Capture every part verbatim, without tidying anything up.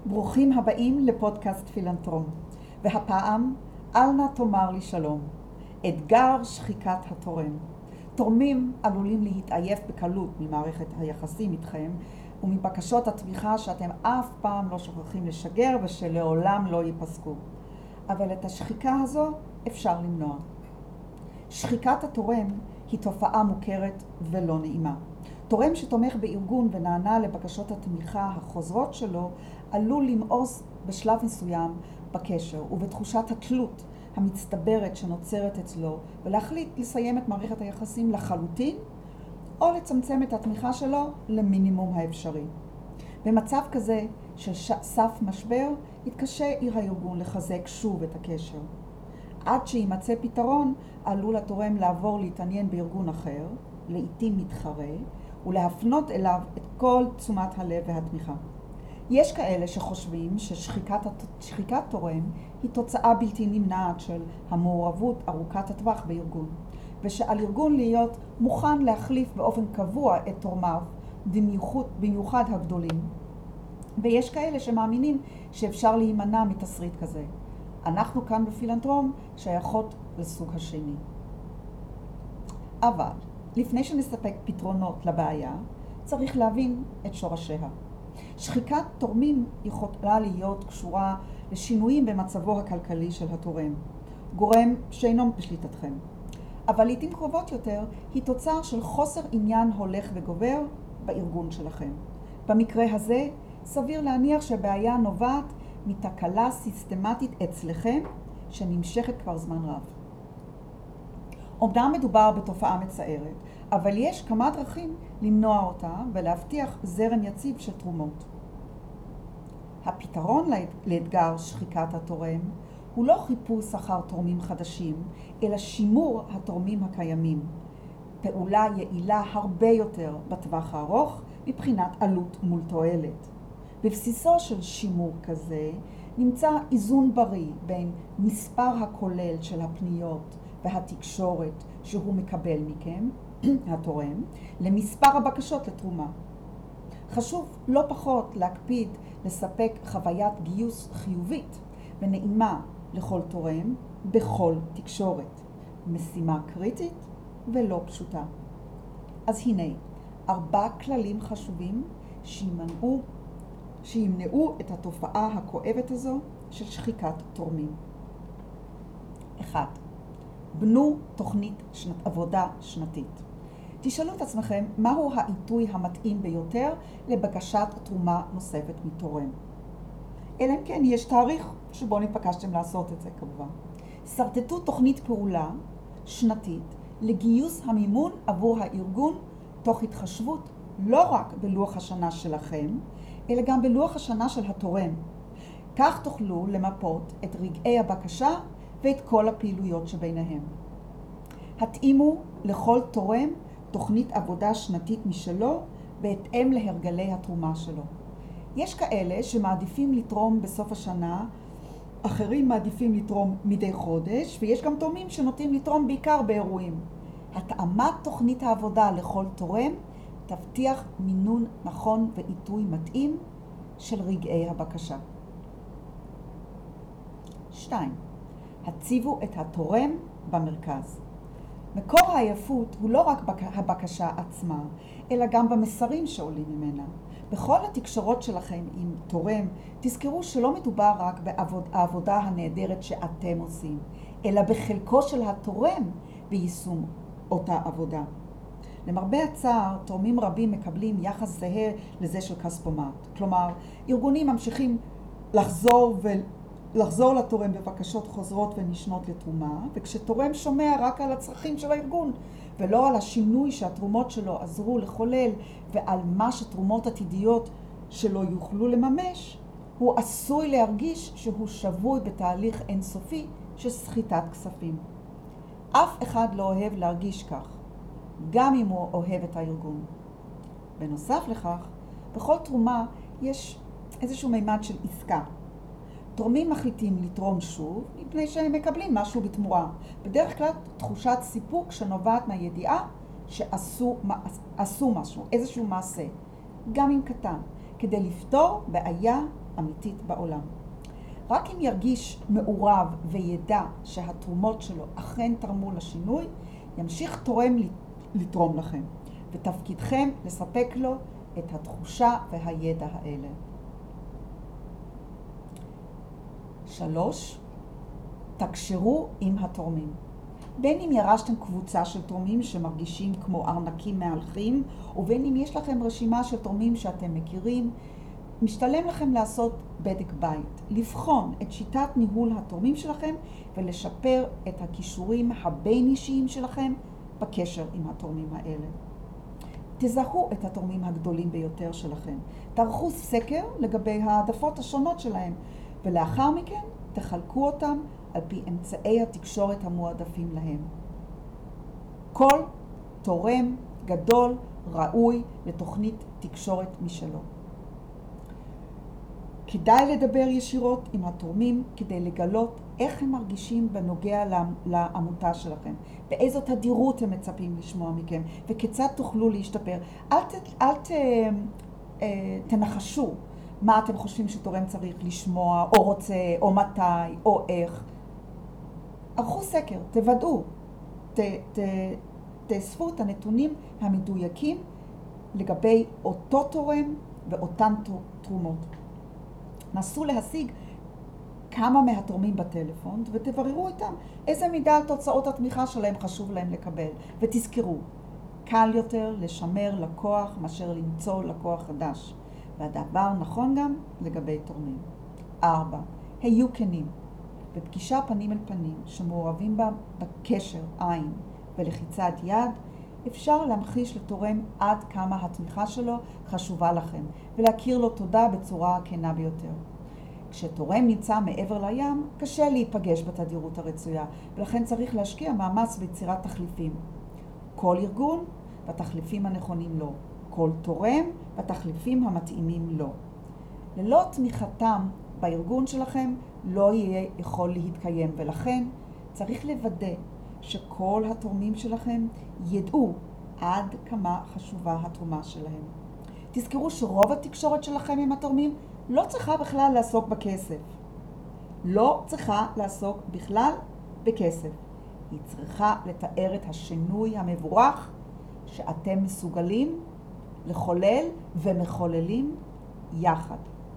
ברוכים הבאים לפודקאסט פילנתרום, והפעם אל נא תאמר לי שלום. אתגר שחיקת התורם. תורמים עלולים להתעייף בקלות ממערכת היחסים איתכם ומבקשות התמיכה שאתם אף פעם לא שוכחים לשגר ושלעולם לא ייפסקו. אבל את השחיקה הזו אפשר למנוע. שחיקת התורם היא תופעה מוכרת ולא נעימה. תורם שתומך בארגון ונענה לבקשות התמיכה החוזרות שלו עלול למאוס בשלב מסוים בקשר ובתחושת התלות המצטברת שנוצרת אצלו ולהחליט לסיים את מערכת היחסים לחלוטין או לצמצם את התמיכה שלו למינימום האפשרי. במצב כזה של סף משבר יתקשה הארגון לחזק שוב את הקשר. עד שימצא פתרון עלול התורם לעבור להתעניין בארגון אחר, לעתים מתחרה, ולהפנות אליו את כל תשומת הלב והתמיכה. יש כאלה שחושבים ששחיקת תורם היא תוצאה בלתי נמנעת של המעורבות ארוכת הטווח בארגון, ושעל ארגון להיות מוכן להחליף באופן קבוע את תורמיו, במיוחד, במיוחד הגדולים. ויש כאלה שמאמינים שאפשר להימנע מתסריט כזה. אנחנו כאן בפילנתרום שייכות לסוג השני. אבל לפני שנספק פתרונות לבעיה, צריך להבין את שורשיה. שחיקת תורמים יכולה להיות קשורה לשינויים במצבו הכלכלי של התורם, גורם שאינו בשליטתכם. אבל לעתים קרובות יותר היא תוצר של חוסר עניין הולך וגובר בארגון שלכם. במקרה הזה סביר להניח שהבעיה נובעת מתקלה סיסטמטית אצלכם שנמשכת כבר זמן רב. אומנם מדובר בתופעה מצערת, אבל יש כמה דרכים למנוע אותה ולהבטיח זרם יציב של תרומות. הפתרון לאתגר שחיקת התורם הוא לא חיפוש אחר תורמים חדשים, אלא שימור התורמים הקיימים. פעולה יעילה הרבה יותר בטווח הארוך מבחינת עלות מול תועלת. בבסיסו של שימור כזה נמצא איזון בריא בין מספר הכולל של הפניות והתקשורת שהוא מקבל מכם, התורם, למספר הבקשות לתרומה. חשוב לא פחות להקפיד לספק חוויית גיוס חיובית ונעימה לכל תורם בכל תקשורת. משימה קריטית ולא פשוטה. אז הנה, ארבע כללים חשובים שימנעו, שימנעו את התופעה הכואבת הזו של שחיקת תורמים. אחד. בנו תוכנית שנת, עבודה שנתית. תשאלו את עצמכם מהו העיתוי המתאים ביותר לבקשת תרומה נוספת מתורם. אלא אם כן יש תאריך שבו נתבקשתם לעשות את זה כמובן. סרטטו תוכנית פעולה שנתית לגיוס המימון עבור הארגון תוך התחשבות לא רק בלוח השנה שלכם, אלא גם בלוח השנה של התורם. כך תוכלו למפות את רגעי הבקשה ואת כל הפעילויות שביניהם. התאימו לכל תורם תוכנית עבודה שנתית משלו בהתאם להרגלי התרומה שלו. יש כאלה שמעדיפים לתרום בסוף השנה, אחרים מעדיפים לתרום מדי חודש, ויש גם תורמים שנוטים לתרום בעיקר באירועים. התאמת תוכנית העבודה לכל תורם תבטיח מינון נכון ועיתוי מתאים של רגעי הבקשה. שתיים. הציבו את התורם במרכז. מקור העייפות הוא לא רק הבקשה עצמה, אלא גם במסרים שעולים ממנה. בכל התקשורות שלכם עם תורם, תזכרו שלא מדובר רק בעבודה הנהדרת שאתם עושים, אלא בחלקו של התורם ביישום אותה עבודה. למרבה הצער, תורמים רבים מקבלים יחס זהה לזה של כספומט. כלומר, ארגונים ממשיכים לחזור ו... לחזור לתורם בבקשות חוזרות ונשנות לתרומה, וכשתורם שומע רק על הצרכים של הארגון, ולא על השינוי שהתרומות שלו עזרו לחולל, ועל מה שתרומות עתידיות שלו יוכלו לממש, הוא עשוי להרגיש שהוא שבוי בתהליך אינסופי של סחיטת כספים. אף אחד לא אוהב להרגיש כך, גם אם הוא אוהב את הארגון. בנוסף לכך, בכל תרומה יש איזשהו מימד של עסקה. תורמים מחליטים לתרום שוב, מפני שהם מקבלים משהו בתמורה. בדרך כלל תחושת סיפוק שנובעת מהידיעה שעשו עשו משהו, איזשהו מעשה, גם אם קטן, כדי לפתור בעיה אמיתית בעולם. רק אם ירגיש מעורב וידע שהתרומות שלו אכן תרמו לשינוי, ימשיך תורם לתרום לכם, ותפקידכם לספק לו את התחושה והידע האלה. שלוש, תקשרו עם התורמים. בין אם ירשתם קבוצה של תורמים שמרגישים כמו ארנקים מהלכים, ובין אם יש לכם רשימה של תורמים שאתם מכירים, משתלם לכם לעשות בדק בית, לבחון את שיטת ניהול התורמים שלכם ולשפר את הכישורים הבין אישיים שלכם בקשר עם התורמים האלה. תזהו את התורמים הגדולים ביותר שלכם, תערכו סקר לגבי העדפות השונות שלהם, ולאחר מכן תחלקו אותם על פי אמצעי התקשורת המועדפים להם. כל תורם גדול ראוי לתוכנית תקשורת משלו. כדאי לדבר ישירות עם התורמים כדי לגלות איך הם מרגישים בנוגע לעמותה שלכם, באיזו תדירות הם מצפים לשמוע מכם, וכיצד תוכלו להשתפר. אל, ת, אל ת, תנחשו מה אתם חושבים שתורם צריך לשמוע, או רוצה, או מתי, או איך. ערכו סקר, תוודאו, ת, ת, תאספו את הנתונים המדויקים לגבי אותו תורם ואותן תרומות. נסו להשיג כמה מהתורמים בטלפון ותבררו איתם איזה מידה על תוצאות התמיכה שלהם חשוב להם לקבל. ותזכרו, קל יותר לשמר לקוח מאשר למצוא לקוח חדש. והדבר נכון גם לגבי תורמים. ארבע, היו כנים. בפגישה פנים אל פנים שמעורבים בה בקשר עין ולחיצת יד, אפשר להמחיש לתורם עד כמה התמיכה שלו חשובה לכם, ולהכיר לו תודה בצורה הכנה ביותר. כשתורם נמצא מעבר לים, קשה להיפגש בתדירות הרצויה, ולכן צריך להשקיע מאמץ ביצירת תחליפים. כל ארגון בתחליפים הנכונים לו, כל תורם בתחליפים המתאימים לו. ללא תמיכתם בארגון שלכם לא יהיה יכול להתקיים, ולכן צריך לוודא שכל התורמים שלכם ידעו עד כמה חשובה התרומה שלהם. תזכרו שרוב התקשורת שלכם עם התורמים לא צריכה בכלל לעסוק בכסף. לא צריכה לעסוק בכלל בכסף. היא צריכה לתאר את השינוי המבורך שאתם מסוגלים לחולל ומחוללים יחד.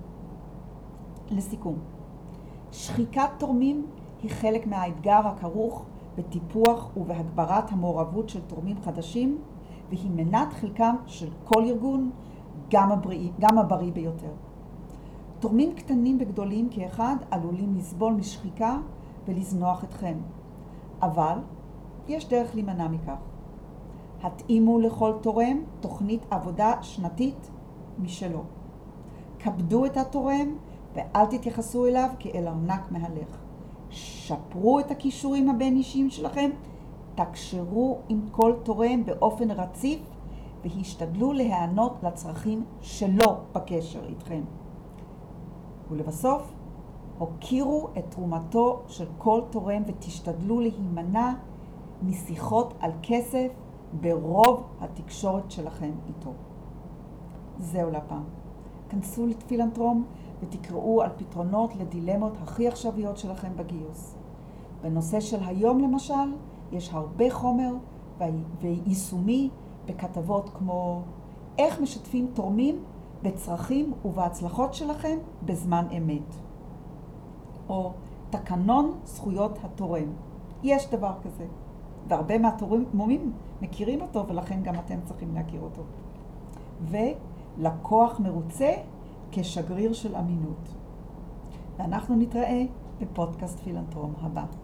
לסיכום, שחיקת תורמים היא חלק מהאתגר הכרוך בטיפוח ובהגברת המעורבות של תורמים חדשים, והיא מנת חלקם של כל ארגון, גם הבריא, גם הבריא ביותר. תורמים קטנים וגדולים כאחד עלולים לסבול משחיקה ולזנוח אתכם, אבל יש דרך להימנע מכך. התאימו לכל תורם תוכנית עבודה שנתית משלו. כבדו את התורם ואל תתייחסו אליו כאל ארנק מהלך. שפרו את הכישורים הבין אישיים שלכם, תקשרו עם כל תורם באופן רציף והשתדלו להיענות לצרכים שלו בקשר איתכם. ולבסוף, הוקירו את תרומתו של כל תורם ותשתדלו להימנע משיחות על כסף ברוב התקשורת שלכם איתו. זהו לפעם. כנסו לפילנתרום ותקראו על פתרונות לדילמות הכי עכשוויות שלכם בגיוס. בנושא של היום למשל, יש הרבה חומר ויישומי בכתבות כמו איך משתפים תורמים בצרכים ובהצלחות שלכם בזמן אמת. או תקנון זכויות התורם. יש דבר כזה. והרבה מהתורמים מכירים אותו ולכן גם אתם צריכים להכיר אותו. ולקוח מרוצה כשגריר של אמינות. ואנחנו נתראה בפודקאסט פילנתרום הבא.